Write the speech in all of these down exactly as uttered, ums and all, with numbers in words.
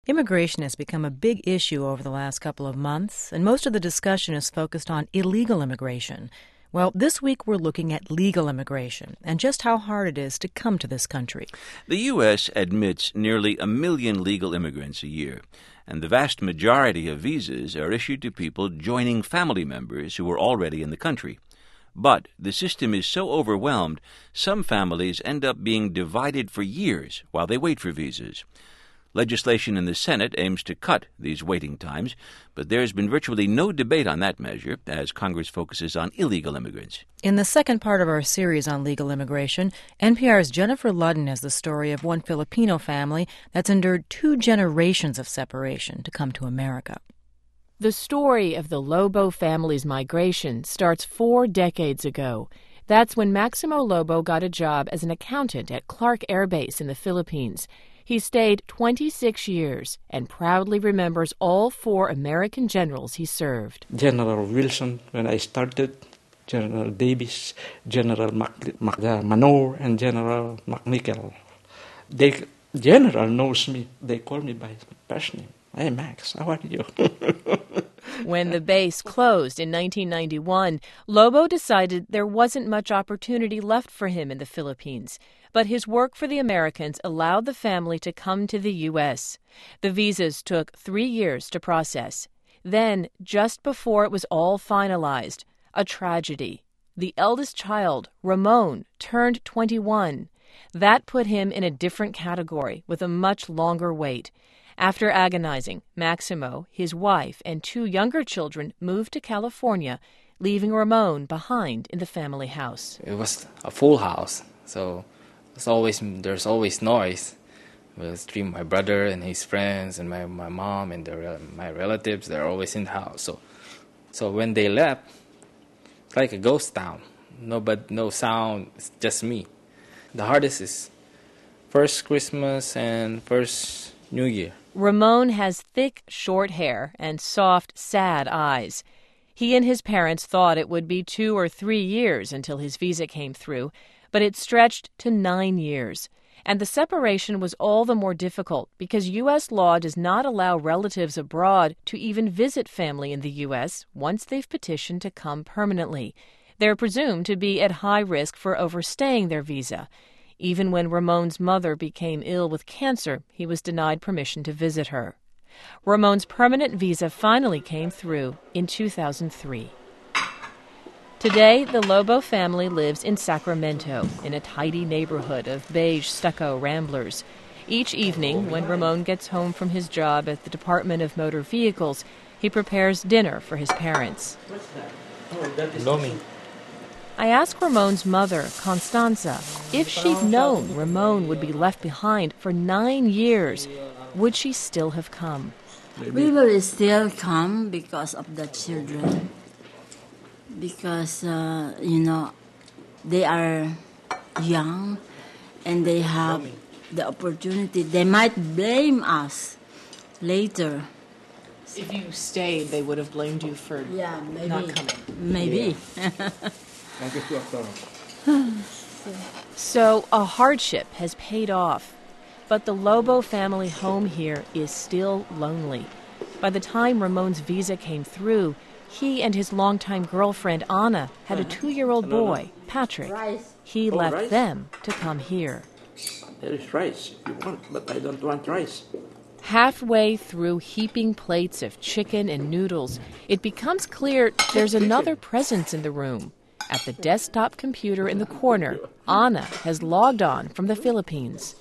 Immigration has become a big issue over the last couple of months, and most of the discussion is focused on illegal immigration. Well, this week we're looking at legal immigration and just how hard it is to come to this country. The U S admits nearly a million legal immigrants a year, and the vast majority of visas are issued to people joining family members who are already in the country. But the system is so overwhelmed, some families end up being divided for years while they wait for visas. Legislation in the Senate aims to cut these waiting times, but there's been virtually no debate on that measure as Congress focuses on illegal immigrants. In the second part of our series on legal immigration, N P R's Jennifer Ludden has the story of one Filipino family that's endured two generations of separation to come to America. The story of the Lobo family's migration starts four decades ago. That's when Maximo Lobo got a job as an accountant at Clark Air Base in the Philippines. He stayed twenty-six years and proudly remembers all four American generals he served. General Wilson, when I started, General Davis, General Mac- Mac- Manor, and General McNichol. The general knows me. They call me by my first name. Hey, Max, how are you? When the base closed in nineteen ninety-one, Lobo decided there wasn't much opportunity left for him in the Philippines. But his work for the Americans allowed the family to come to the U S. The visas took three years to process. Then, just before it was all finalized, a tragedy. The eldest child, Ramon, turned twenty-one. That put him in a different category with a much longer wait. After agonizing, Maximo, his wife, and two younger children moved to California, leaving Ramon behind in the family house. It was a full house, so it's always there's always noise. Between my brother and his friends and my, my mom and the, my relatives, they're always in the house. So, so when they left, it's like a ghost town. No, but no sound. It's just me. The hardest is first Christmas and first New Year. Ramon has thick, short hair and soft, sad eyes. He and his parents thought it would be two or three years until his visa came through, but it stretched to nine years. And the separation was all the more difficult because U S law does not allow relatives abroad to even visit family in the U S once they've petitioned to come permanently. They're presumed to be at high risk for overstaying their visa. Even when Ramon's mother became ill with cancer, he was denied permission to visit her. Ramon's permanent visa finally came through in two thousand three. Today, the Lobo family lives in Sacramento, in a tidy neighborhood of beige stucco ramblers. Each evening, when Ramon gets home from his job at the Department of Motor Vehicles, he prepares dinner for his parents. Lomi. I ask Ramon's mother, Constanza, if she'd known Ramon would be left behind for nine years, would she still have come? We will still come because of the children. Because, uh, you know, they are young and they have the opportunity. They might blame us later. If you stayed, they would have blamed you for yeah, maybe. not coming. Maybe. Yeah. So a hardship has paid off, but the Lobo family home here is still lonely. By the time Ramon's visa came through, he and his longtime girlfriend, Anna, had a two-year-old boy, Patrick. He Oh, left rice? them to come here. There is rice if you want, but I don't want rice. Halfway through heaping plates of chicken and noodles, it becomes clear there's another presence in the room. At the desktop computer in the corner, Anna has logged on from the Philippines.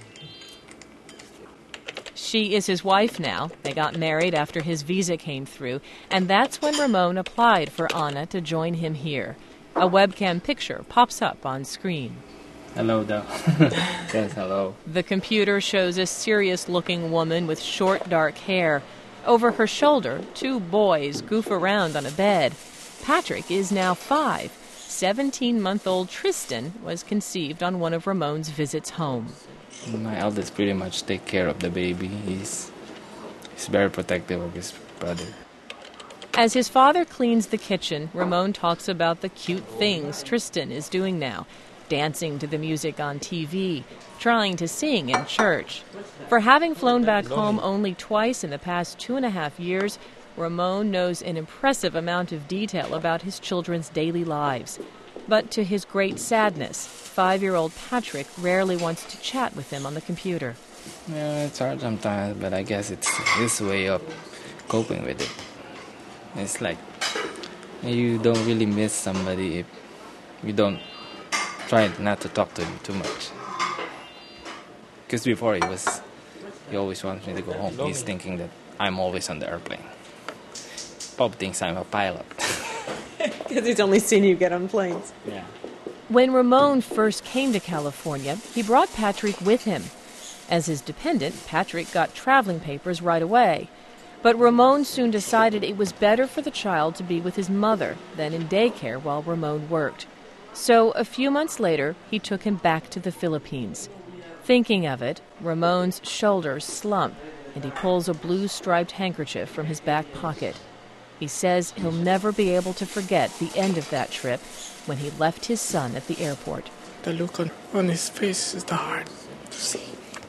She is his wife now. They got married after his visa came through, and that's when Ramon applied for Anna to join him here. A webcam picture pops up on screen. Hello, though. Yes, hello. The computer shows a serious-looking woman with short, dark hair. Over her shoulder, two boys goof around on a bed. Patrick is now five. seventeen-month-old Tristan was conceived on one of Ramon's visits home. My eldest pretty much take care of the baby. He's, he's very protective of his brother. As his father cleans the kitchen, Ramon talks about the cute things Tristan is doing now. dancing to the music on T V, trying to sing in church. For having flown back home only twice in the past two and a half years, Ramon knows an impressive amount of detail about his children's daily lives. But to his great sadness, five-year-old Patrick rarely wants to chat with him on the computer. Yeah, it's hard sometimes, but I guess it's his way of coping with it. It's like you don't really miss somebody if you don't try not to talk to him too much. Because before he was, he always wants me to go home. He's thinking that I'm always on the airplane. Probably thinks I'm a pilot. Because he's only seen you get on planes. Yeah. When Ramon first came to California, he brought Patrick with him. As his dependent, Patrick got traveling papers right away. But Ramon soon decided it was better for the child to be with his mother than in daycare while Ramon worked. So a few months later, he took him back to the Philippines. Thinking of it, Ramon's shoulders slump, and he pulls a blue-striped handkerchief from his back pocket. He says he'll never be able to forget the end of that trip when he left his son at the airport. The look on, on his face is the hard to see.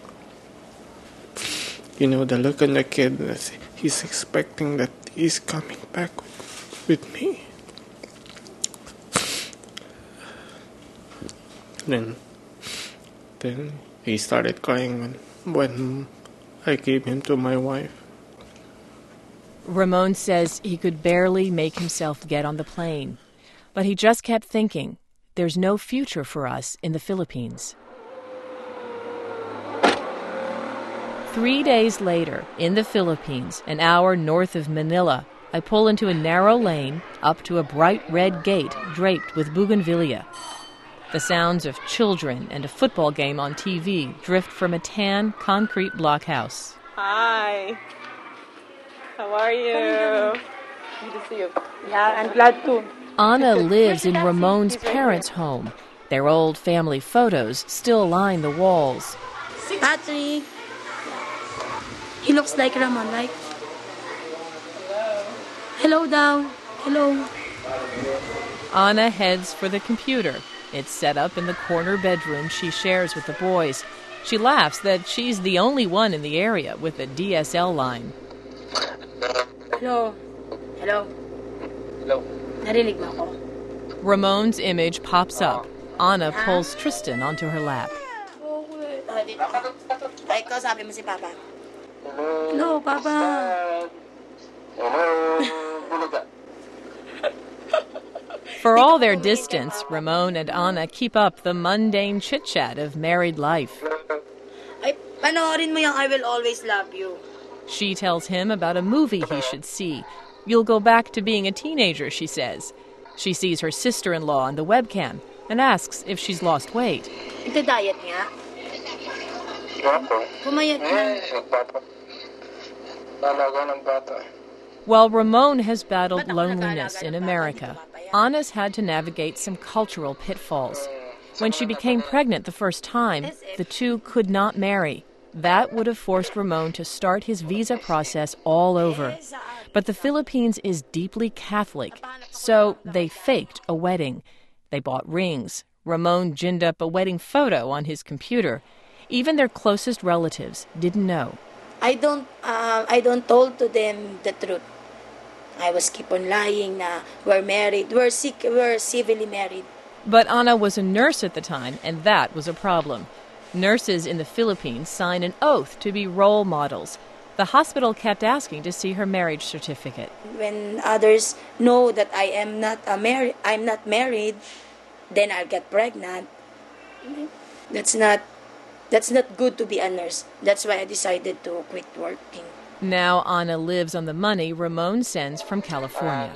You know, the look on the kid, he's expecting that he's coming back with, with me. Then, then he started crying when, when I gave him to my wife. Ramon says he could barely make himself get on the plane. But he just kept thinking, there's no future for us in the Philippines. Three days later, in the Philippines, an hour north of Manila, I pull into a narrow lane up to a bright red gate draped with bougainvillea. The sounds of children and a football game on T V drift from a tan concrete blockhouse. Hi. How are you? Good to see you. Yeah, I'm glad too. Anna lives in Ramon's parents' home. Their old family photos still line the walls. Patrick. He looks like Ramon, right? Hello, down. Hello. Anna heads for the computer. It's set up in the corner bedroom she shares with the boys. She laughs that she's the only one in the area with a D S L line. Hello. Hello. Hello. Narinig mo ako? Ramon's image pops up. Anna pulls Tristan onto her lap. Ay, kausapin mo si Papa. Hello, Papa. For all their distance, Ramon and Anna keep up the mundane chit-chat of married life. Ay, panoorin mo yung I Will Always Love You. She tells him about a movie he should see. You'll go back to being a teenager, she says. She sees her sister-in-law on the webcam and asks if she's lost weight. Ito diet nga. Pumayat na. While Ramon has battled loneliness in America, Anna's had to navigate some cultural pitfalls. When she became pregnant the first time, the two could not marry. That would have forced Ramon to start his visa process all over. But the Philippines is deeply Catholic, so they faked a wedding. They bought rings. Ramon ginned up a wedding photo on his computer. Even their closest relatives didn't know. I don't, uh, I don't told to them the truth. I was keep on lying na we're married, we're sick, we're civilly married. But Anna was a nurse at the time, and that was a problem. Nurses in the Philippines sign an oath to be role models. The hospital kept asking to see her marriage certificate. When others know that I am not a mar- I'm not married, then I'll get pregnant. That's not that's not good to be a nurse. That's why I decided to quit working. Now Anna lives on the money Ramon sends from California.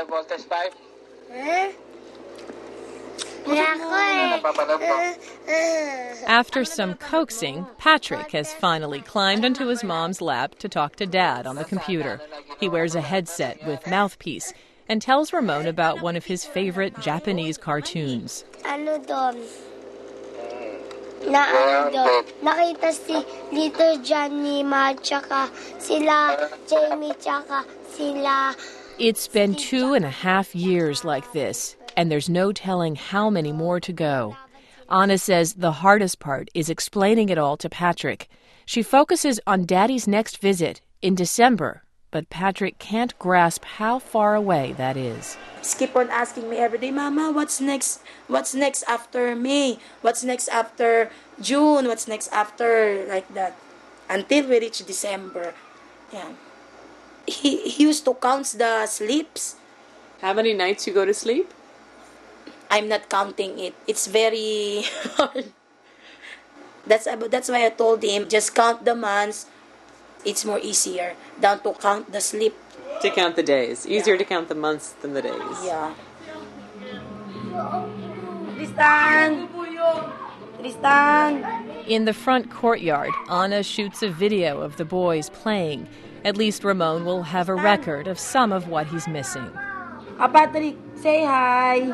After some coaxing, Patrick has finally climbed into his mom's lap to talk to Dad on the computer. He wears a headset with mouthpiece and tells Ramon about one of his favorite Japanese cartoons. Ano doon? Na ano doon? Nakita si Little Johnny Ma, tsaka sila Jamie, tsaka sila... It's been two and a half years like this, and there's no telling how many more to go. Anna says the hardest part is explaining it all to Patrick. She focuses on Daddy's next visit in December, but Patrick can't grasp how far away that is. He keep on asking me every day, Mama, what's next? What's next after May? What's next after June? What's next after, like that? Until we reach December. Yeah. He, he used to count the sleeps. How many nights you go to sleep? I'm not counting it. It's very hard. That's, that's why I told him, just count the months. It's more easier than to count the sleep. To count the days. Easier yeah. to count the months than the days. Yeah. Tristan! Tristan! In the front courtyard, Anna shoots a video of the boys playing. At least Ramon will have a record of some of what he's missing. Ah, Patrick, say hi.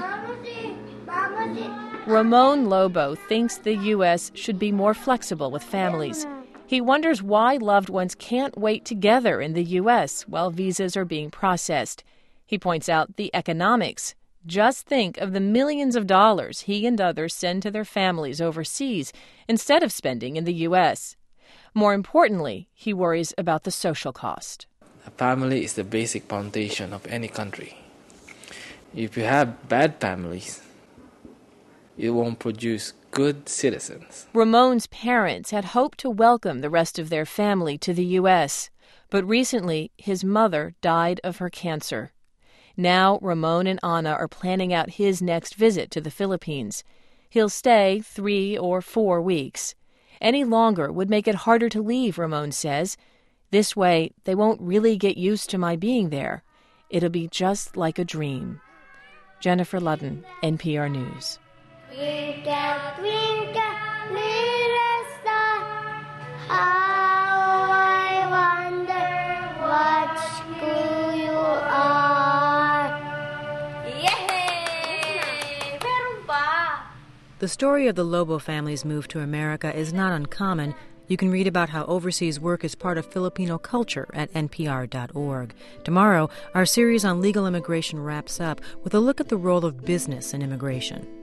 Ramon Lobo thinks the U S should be more flexible with families. He wonders why loved ones can't wait together in the U S while visas are being processed. He points out the economics. Just think of the millions of dollars he and others send to their families overseas instead of spending in the U S. More importantly, he worries about the social cost. A family is the basic foundation of any country. If you have bad families, it won't produce good citizens. Ramon's parents had hoped to welcome the rest of their family to the U S, but recently his mother died of her cancer. Now Ramon and Anna are planning out his next visit to the Philippines. He'll stay three or four weeks. Any longer would make it harder to leave, Ramon says. This way, they won't really get used to my being there. It'll be just like a dream. Jennifer Ludden, N P R News. Twinkle, twinkle, little star, how I wonder what school you are. Yay! Meron pa! The story of the Lobo family's move to America is not uncommon. You can read about how overseas work is part of Filipino culture at N P R dot org. Tomorrow, our series on legal immigration wraps up with a look at the role of business in immigration.